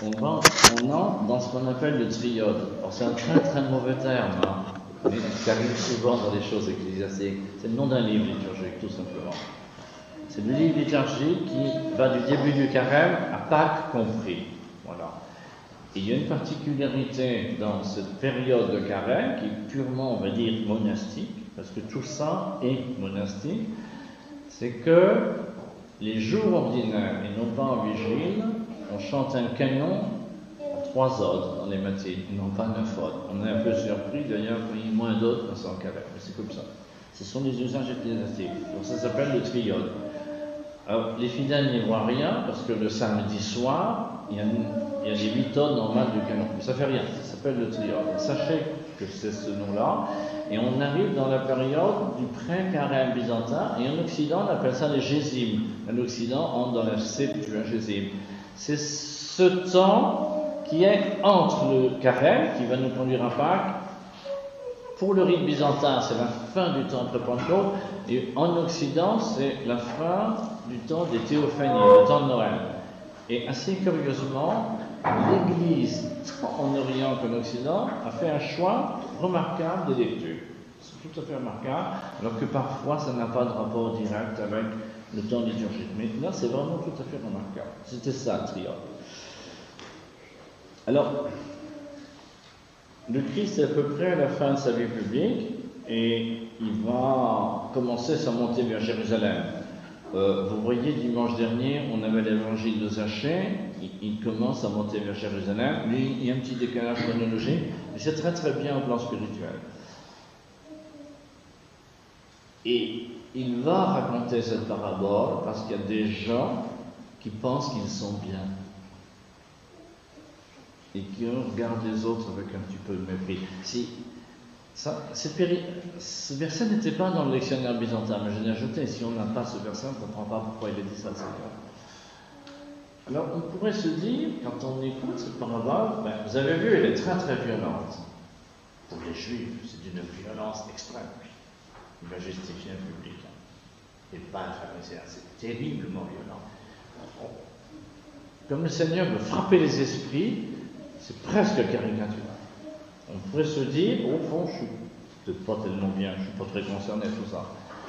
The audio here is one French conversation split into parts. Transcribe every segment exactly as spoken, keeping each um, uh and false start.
on, va, on entre dans ce qu'on appelle le triode. Alors c'est un très très mauvais terme, hein, mais qui arrive souvent dans les choses ecclésiastiques. C'est le nom d'un livre liturgique, tout simplement. C'est le livre liturgique qui va du début du carême à Pâques compris. Voilà. Et il y a une particularité dans cette période de carême qui est purement, on va dire, monastique, parce que tout ça est monastique, c'est que les jours ordinaires et non pas en vigile, on chante un canon à trois odes dans les matines, et non pas neuf odes. On est un peu surpris d'ailleurs qu'il y ait moins d'odes dans son carême, mais c'est comme ça. Ce sont les usages ecclésiastiques. Donc ça s'appelle le triode. Alors les fidèles n'y voient rien parce que le samedi soir, il y a, une, il y a les huit odes normales du canon. Mais ça fait rien, ça s'appelle le triode. Sachez que c'est ce nom-là. Et on arrive dans la période du pré-carême byzantin, et en Occident, on appelle ça les gésimes. En Occident, on entre dans la septuagésime. C'est ce temps qui est entre le carême, qui va nous conduire à Pâques. Pour le rite byzantin, c'est la fin du temps pré-Pentecôte, et en Occident, c'est la fin du temps des théophanies, le temps de Noël. Et assez curieusement, l'Église, tant en Orient qu'en Occident, a fait un choix remarquable de lecture. C'est tout à fait remarquable, alors que parfois ça n'a pas de rapport direct avec le temps liturgique. Mais là, c'est vraiment tout à fait remarquable. C'était ça, le triode. Alors, le Christ est à peu près à la fin de sa vie publique, et il va commencer sa montée vers Jérusalem. Euh, vous voyez, dimanche dernier, on avait l'évangile de Zachée, il, il commence à monter vers Jérusalem. Lui, il y a un petit décalage chronologique, mais c'est très très bien au plan spirituel. Et il va raconter cette parabole parce qu'il y a des gens qui pensent qu'ils sont bien et qui regardent les autres avec un petit peu de mépris. Si, ça, péri... Ce verset n'était pas dans le lectionnaire byzantin, mais je l'ai ajouté. Si on n'a pas ce verset, on ne comprend pas pourquoi il a dit ça. Alors, on pourrait se dire, quand on écoute cette parabole, ben, vous avez vu, elle est très très violente. Pour les Juifs, c'est d'une violence extrême. Il va justifier un public. Et pas un pharisien, c'est terriblement violent. Comme le Seigneur veut frapper les esprits, c'est presque caricatural. On pourrait se dire, au fond, je ne suis peut-être pas tellement bien, je ne suis pas très concerné tout ça.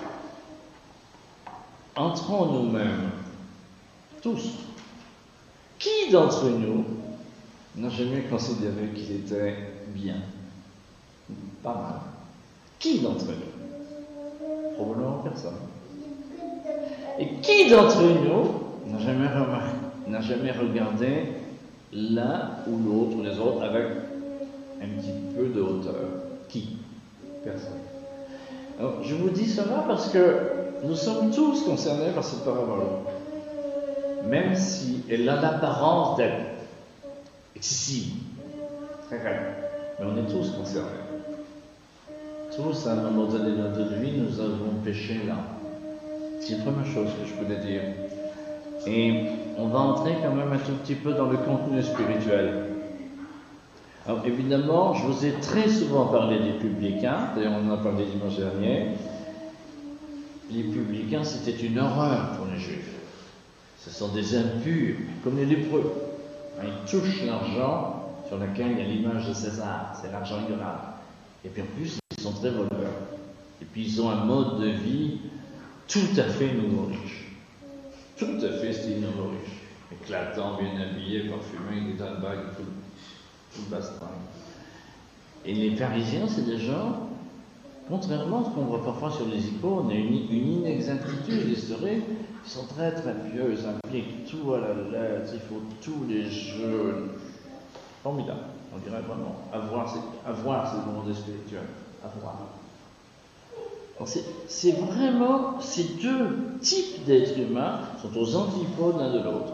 Entrons nous-mêmes, tous. Qui d'entre nous n'a jamais considéré qu'il était bien? Pas mal. Qui d'entre nous? Probablement personne. Et qui d'entre nous n'a jamais remarqué, n'a jamais regardé l'un ou l'autre ou les autres avec un petit peu de hauteur? Qui? Personne. Alors, je vous dis cela parce que nous sommes tous concernés par cette parabole, même si elle a l'apparence d'être excessive, très rare, mais on est tous concernés. Tous, à un moment donné de notre vie, nous avons péché là. C'est la première chose que je peux dire. Et on va entrer quand même un tout petit peu dans le contenu spirituel. Alors évidemment, je vous ai très souvent parlé des publicains, d'ailleurs on en a parlé dimanche dernier. Les publicains, c'était une horreur pour les Juifs. Ce sont des impurs, comme les lépreux. Ils touchent l'argent sur lequel il y a l'image de César, c'est l'argent ignorable. Et puis en plus, ils sont très voleurs. Et puis ils ont un mode de vie tout à fait nouveau riche. Tout à fait style nouveau riche. Éclatant, bien habillé, parfumé, des tas de bagues, tout, tout le bastring. Et les pharisiens, c'est des gens, contrairement à ce qu'on voit parfois sur les icônes, et une, une inexactitude historique, ils sont très très pieux, ils impliquent tout à la lettre, il faut tous les jeûnes. Formidable, on dirait vraiment. Avoir ces, avoir ces mondes spirituels. Avoir. C'est, c'est vraiment, ces deux types d'êtres humains sont aux antipodes l'un de l'autre.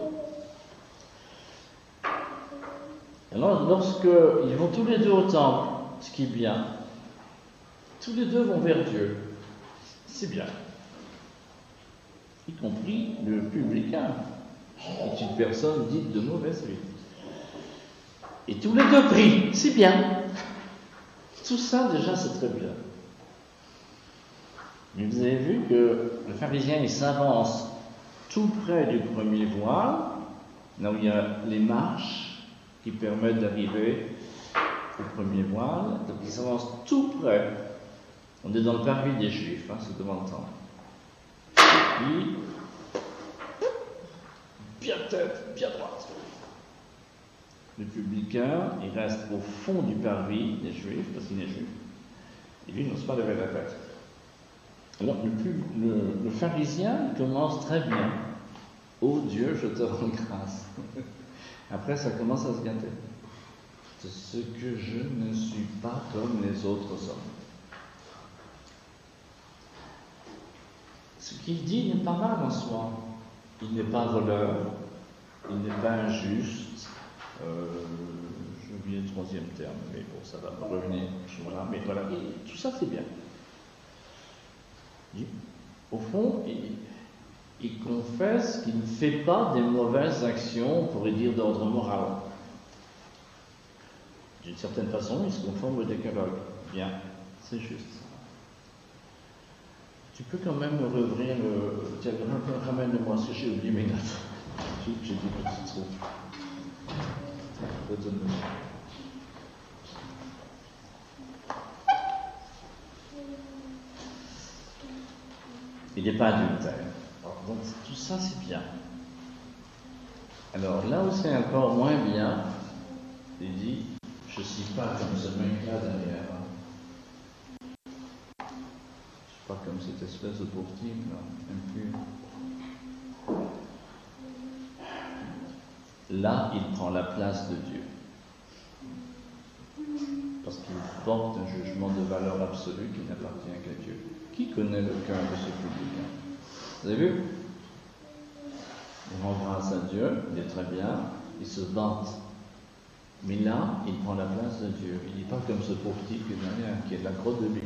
Alors, lorsqu'ils vont tous les deux au temple, ce qui est bien, tous les deux vont vers Dieu, c'est bien. Y compris le publicain, qui est une personne dite de mauvaise vie. Et tous les deux prient, c'est bien. Tout ça, déjà, c'est très bien. Mais vous avez vu que le pharisien, il s'avance tout près du premier voile, là où il y a les marches, qui permet d'arriver au premier voile. Donc il s'avance tout près. On est dans le parvis des Juifs, hein, c'est devant le temple. Puis, bien tête, bien droite. Le publicain, il reste au fond du parvis des Juifs, parce qu'il est juif. Et lui, il n'ose pas lever la tête. Alors, le, pub, le, le pharisien, il commence très bien. Oh Dieu, je te rends grâce. Après, ça commence à se gâter. C'est ce que je ne suis pas comme les autres hommes. Ce qu'il dit n'est pas mal en soi. Il n'est pas voleur, il n'est pas injuste. Euh, J'ai oublié le troisième terme, mais bon, ça va me revenir. Voilà, mais voilà, et tout ça c'est bien. Il, au fond, il, il confesse qu'il ne fait pas des mauvaises actions, on pourrait dire d'ordre moral. D'une certaine façon, il se conforme au décalogue. Bien, c'est juste. Tu peux quand même me rouvrir le... Tiens, ramène-moi, parce que j'ai oublié mes notes. J'ai dit petit truc. Redonne-moi. Il n'est pas adultère. Donc tout ça c'est bien. Alors là où c'est encore moins bien, il dit, je ne suis pas comme ce mec-là derrière. Pas comme cette espèce de pauvre type, là, impur. Là, il prend la place de Dieu. Parce qu'il porte un jugement de valeur absolue qui n'appartient qu'à Dieu. Qui connaît le cœur de ce publicain? Vous avez vu? Il rend grâce à Dieu, il est très bien, il se vante. Mais là, il prend la place de Dieu. Il n'est pas comme ce pauvre type qui est derrière, qui est de la crotte de lui.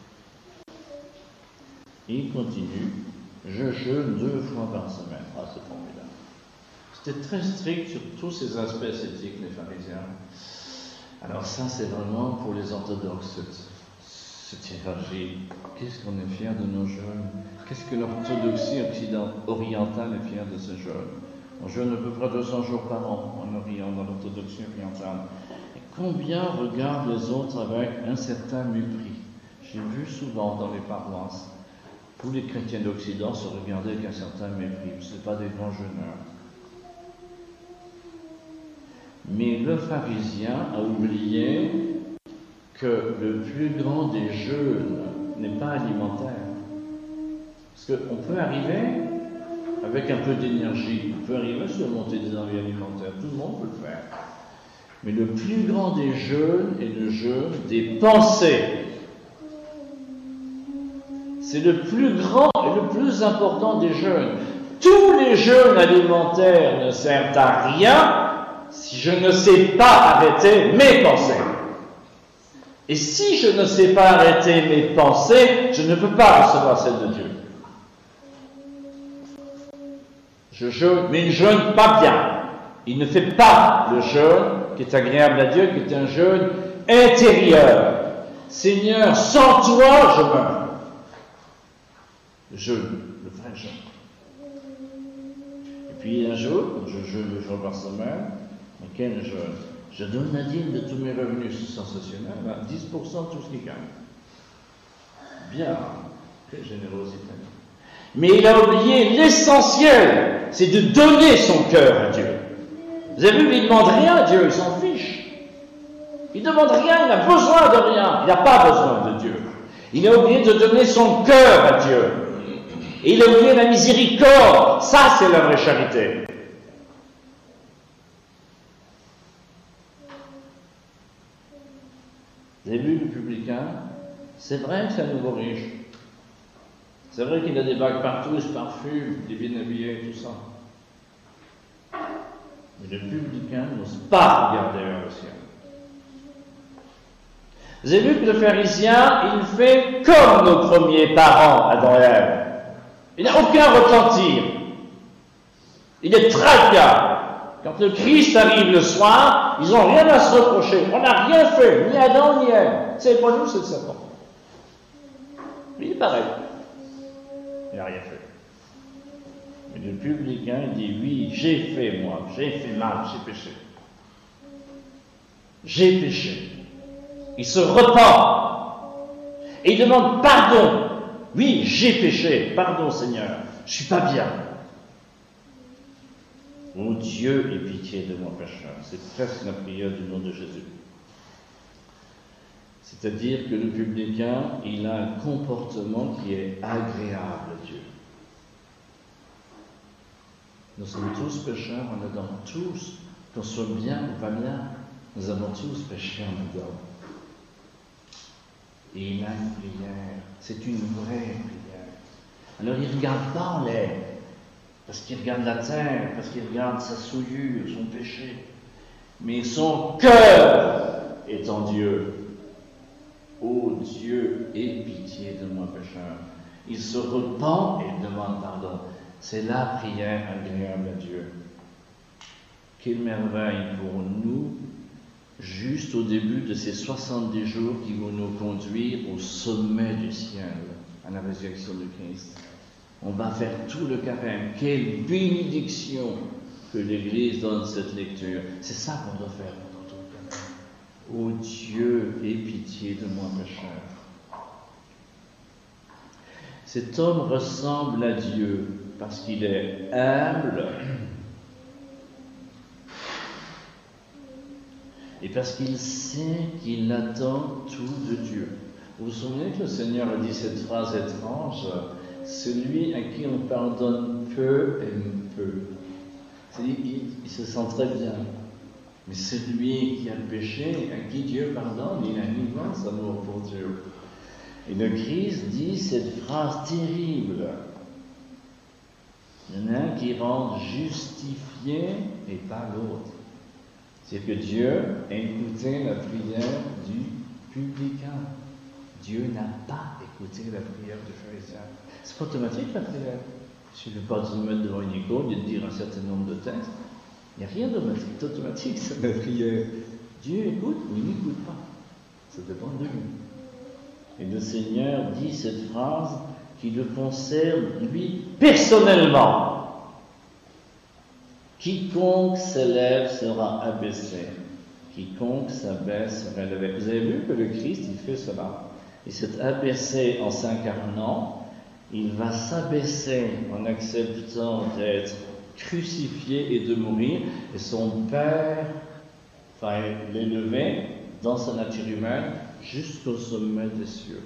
Il continue, je jeûne deux fois par semaine. Ah, c'est formidable. C'était très strict sur tous ces aspects esthétiques, les pharisiens. Alors ça, c'est vraiment pour les orthodoxes, cette, cette hiérarchie. Qu'est-ce qu'on est fier de nos jeûnes? Qu'est-ce que l'orthodoxie orientale est fière de ces jeûnes? On jeûne à peu près deux cents jours par an en Orient, dans l'orthodoxie orientale. Et combien regardent les autres avec un certain mépris? J'ai vu souvent dans les paroisses tous les chrétiens d'Occident se regardaient avec un certain mépris. Ce n'est pas des grands jeûneurs. Mais le pharisien a oublié que le plus grand des jeûnes n'est pas alimentaire. Parce qu'on peut arriver avec un peu d'énergie, on peut arriver à surmonter des envies alimentaires. Tout le monde peut le faire. Mais le plus grand des jeûnes est le jeûne des pensées. C'est le plus grand et le plus important des jeûnes. Tous les jeûnes alimentaires ne servent à rien si je ne sais pas arrêter mes pensées. Et si je ne sais pas arrêter mes pensées, je ne peux pas recevoir celle de Dieu. Je jeûne, mais il ne jeûne pas bien. Il ne fait pas le jeûne qui est agréable à Dieu, qui est un jeûne intérieur. Seigneur, sans toi, je meurs. Le jeûne, le vrai jeûne. Et puis un jour, je jeûne deux fois par semaine, mais quel jeûne? Je donne la dîme de tous mes revenus, c'est sensationnel, hein, dix pour cent de tout ce qu'il gagne. Bien, quelle générosité. Mais il a oublié l'essentiel, c'est de donner son cœur à Dieu. Vous avez vu, il ne demande rien à Dieu, il s'en fiche. Il ne demande rien, il n'a besoin de rien, il n'a pas besoin de Dieu. Il a oublié de donner son cœur à Dieu. Et il a oublié la miséricorde. Ça, c'est la vraie charité. Vous avez vu le publicain? C'est vrai que c'est un nouveau riche. C'est vrai qu'il a des bagues partout, il se parfume, il est bien habillé, tout ça. Mais le publicain n'ose pas regarder vers le ciel. Vous avez vu que le pharisien, il fait comme nos premiers parents, Adam et Ève. Il n'a aucun repentir. Il est très calme. Quand le Christ arrive le soir, ils n'ont rien à se reprocher. On n'a rien fait, ni Adam ni Ève. C'est pas nous, c'est le serpent. Lui, il est pareil. Il n'a rien fait. Mais le publicain, il dit, oui, j'ai fait, moi, j'ai fait mal, j'ai péché. j'ai péché. Il se repent. Et il demande pardon. Oui, j'ai péché. Pardon, Seigneur. Je suis pas bien. Mon Dieu, aie pitié de moi pécheur. C'est presque la prière du nom de Jésus. C'est-à-dire que le publicain, il a un comportement qui est agréable à Dieu. Nous sommes tous pécheurs en Adam. Tous, qu'on soit bien ou pas bien, nous avons tous péché en Adam. Et il a une prière. C'est une vraie prière. Alors il ne regarde pas en l'air, parce qu'il regarde la terre, parce qu'il regarde sa souillure, son péché. Mais son cœur est en Dieu. Ô Dieu, aie pitié de moi pécheur. Il se repent et demande pardon. C'est la prière agréable à Dieu. Quelle merveille pour nous, juste au début de ces soixante-dix jours qui vont nous conduire au sommet du ciel, à la résurrection de Christ. On va faire tout le carême. Quelle bénédiction que l'Église donne cette lecture. C'est ça qu'on doit faire pendant tout le carême. Ô Dieu, aie pitié de moi pécheur. Cet homme ressemble à Dieu parce qu'il est humble et parce qu'il sait qu'il attend tout de Dieu. Vous vous souvenez que le Seigneur a dit cette phrase étrange, celui à qui on pardonne peu aime peu. C'est-à-dire, il, il se sent très bien. Mais celui qui a le péché, à qui Dieu pardonne, il a un immense amour pour Dieu. Et le Christ dit cette phrase terrible. Il y en a un qui rend justifié et pas l'autre. C'est que Dieu a écouté la prière du publicain. Dieu n'a pas écouté la prière du pharisien. C'est pas automatique la prière. Il ne suffit pas de se mettre devant une icône et de dire un certain nombre de textes. Il n'y a rien d'automatique, c'est la prière. Dieu écoute ou il n'écoute pas. Ça dépend de lui. Et le Seigneur dit cette phrase qui le concerne, lui, personnellement. Quiconque s'élève sera abaissé. Quiconque s'abaisse sera élevé. Vous avez vu que le Christ, il fait cela. Il s'est abaissé en s'incarnant. Il va s'abaisser en acceptant d'être crucifié et de mourir. Et son Père va l'élever dans sa nature humaine jusqu'au sommet des cieux.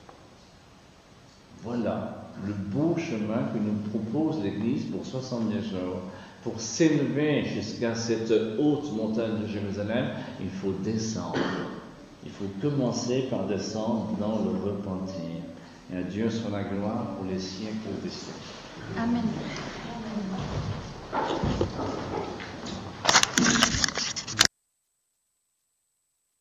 Voilà le beau chemin que nous propose l'Église pour soixante-dix jours. Pour s'élever jusqu'à cette haute montagne de Jérusalem, il faut descendre. Il faut commencer par descendre dans le repentir. Et à Dieu soit la gloire pour les siècles des siècles. Amen.